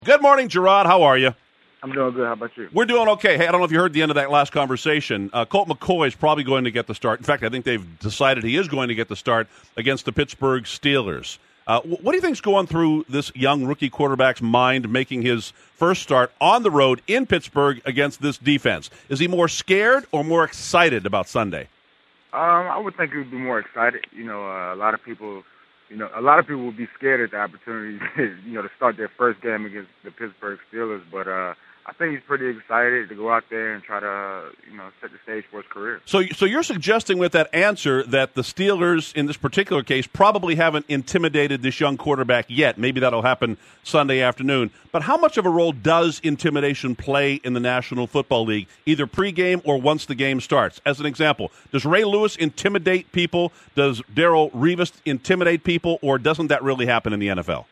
Good morning, Gerard. How are you? I'm doing good. How about you? We're doing okay. Hey, I don't know if you heard the end of that last conversation. Colt McCoy is probably going to get the start. In fact, I think they've decided he is going to get the start against the Pittsburgh Steelers. What do you think's going through this young rookie quarterback's mind making his first start on the road in Pittsburgh against this defense? Is he more scared or more excited about Sunday? I would think he would be more excited. A lot of people will be scared at the opportunity, to start their first game against the Pittsburgh Steelers. But I think he's pretty excited to go out there and try to, set the stage for his career. So you're suggesting with that answer that the Steelers, in this particular case, probably haven't intimidated this young quarterback yet. Maybe that'll happen Sunday afternoon. But how much of a role does intimidation play in the National Football League, either pregame or once the game starts? As an example, does Ray Lewis intimidate people? Does Darrelle Revis intimidate people? Or doesn't that really happen in the NFL?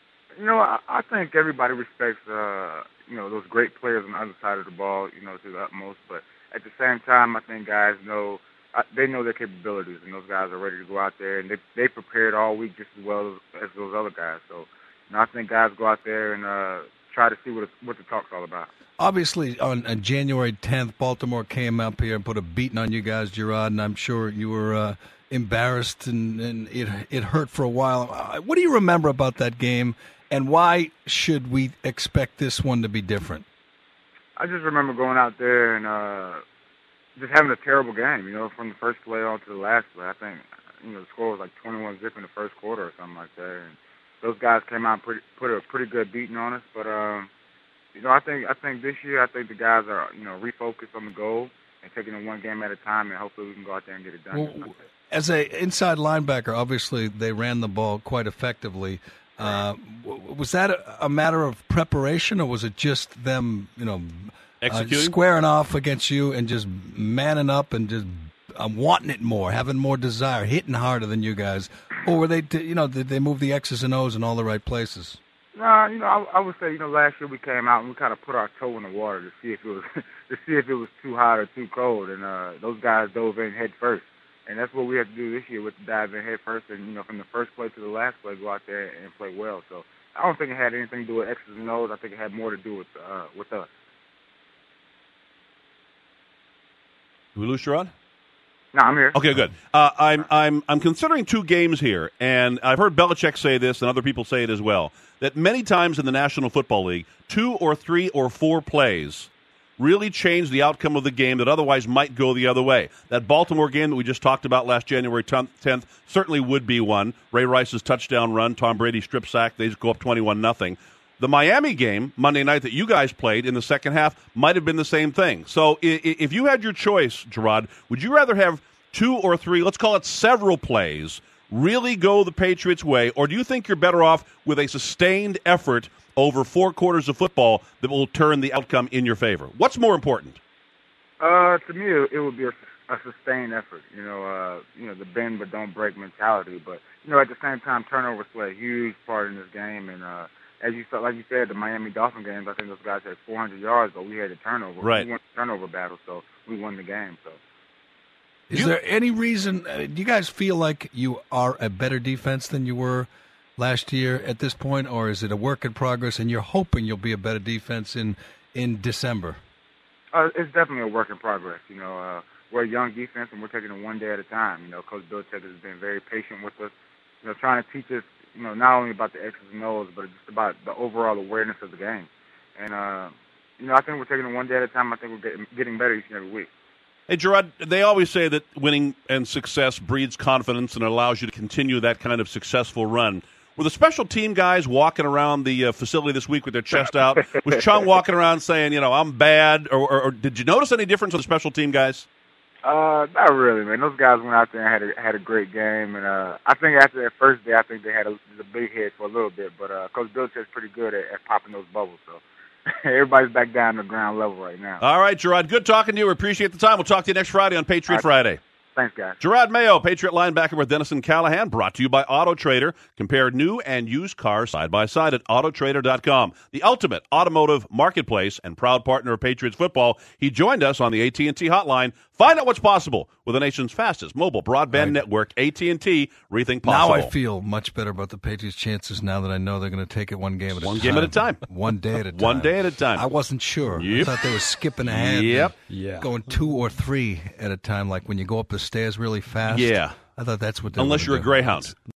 I think everybody respects, those great players on the other side of the ball, to the utmost. But at the same time, I think guys know they know their capabilities, and those guys are ready to go out there, and they prepared all week just as well as those other guys. So, I think guys go out there and try to see what the talk's all about. Obviously, on January 10th, Baltimore came up here and put a beating on you guys, Gerard, and I'm sure you were embarrassed and it hurt for a while. What do you remember about that game? And why should we expect this one to be different? I just remember going out there and just having a terrible game, from the first play on to the last play. I think, the score was like 21-0 in the first quarter or something like that. And those guys came out and put a pretty good beating on us. But, I think this year, I think the guys are, refocused on the goal and taking it one game at a time, and hopefully we can go out there and get it done. Well, as an inside linebacker, obviously they ran the ball quite effectively. Was that a matter of preparation, or was it just them, squaring off against you and just manning up and just wanting it more, having more desire, hitting harder than you guys? Or were they, did they move the X's and O's in all the right places? No, I would say, last year we came out and we kind of put our toe in the water to see if it was too hot or too cold, and those guys dove in head first. And that's what we have to do this year with the dive in head first and, from the first play to the last play, go out there and play well. So I don't think it had anything to do with X's and O's. I think it had more to do with us. Did we lose Sherrod? No, I'm here. Okay, good. I'm considering two games here, and I've heard Belichick say this, and other people say it as well, that many times in the National Football League, 2 or 3 or 4 plays really change the outcome of the game that otherwise might go the other way. That Baltimore game that we just talked about last January 10th certainly would be one. Ray Rice's touchdown run, Tom Brady strip sack, they just go up 21-0. The Miami game, Monday night, that you guys played in the second half might have been the same thing. So if you had your choice, Gerard, would you rather have 2 or 3, let's call it several plays, really go the Patriots' way, or do you think you're better off with a sustained effort over 4 quarters of football that will turn the outcome in your favor? What's more important? To me, it would be a sustained effort. The bend but don't break mentality. But at the same time, turnovers play a huge part in this game. And as you said, like you said, the Miami Dolphin games, I think those guys had 400 yards, but we had a turnover. Right. We won the turnover battle, so we won the game. So. Is there any reason? Do you guys feel like you are a better defense than you were last year at this point, or is it a work in progress and you're hoping you'll be a better defense in December? It's definitely a work in progress. We're a young defense and we're taking it one day at a time. Coach Belichick has been very patient with us, trying to teach us, not only about the X's and O's, but just about the overall awareness of the game. And, I think we're taking it one day at a time. I think we're getting better each and every week. Hey, Gerard, they always say that winning and success breeds confidence and allows you to continue that kind of successful run. Were the special team guys walking around the facility this week with their chest out? Was Chung walking around saying, I'm bad? Or did you notice any difference with the special team guys? Not really, man. Those guys went out there and had a great game. And I think after that first day, I think they had a big head for a little bit. But Coach Belichick's pretty good at popping those bubbles. So everybody's back down to ground level right now. All right, Gerard, good talking to you. We appreciate the time. We'll talk to you next Friday on Patriot Friday. Thanks, guys. Gerard Mayo, Patriot linebacker with Dennison Callahan, brought to you by AutoTrader. Compare new and used cars side by side at AutoTrader.com, the ultimate automotive marketplace and proud partner of Patriots football. He joined us on the AT&T hotline Find out what's possible with the nation's fastest mobile broadband network, AT&T. Rethink possible. Now I feel much better about the Patriots' chances now that I know they're going to take it one game at a time. One game at a time. One day at a time. One day at a time. I wasn't sure. Yep. I thought they were skipping ahead. Yep. Yeah. Going 2 or 3 at a time, like when you go up the stairs really fast. Yeah. I thought that's what they were Unless you're a Greyhound.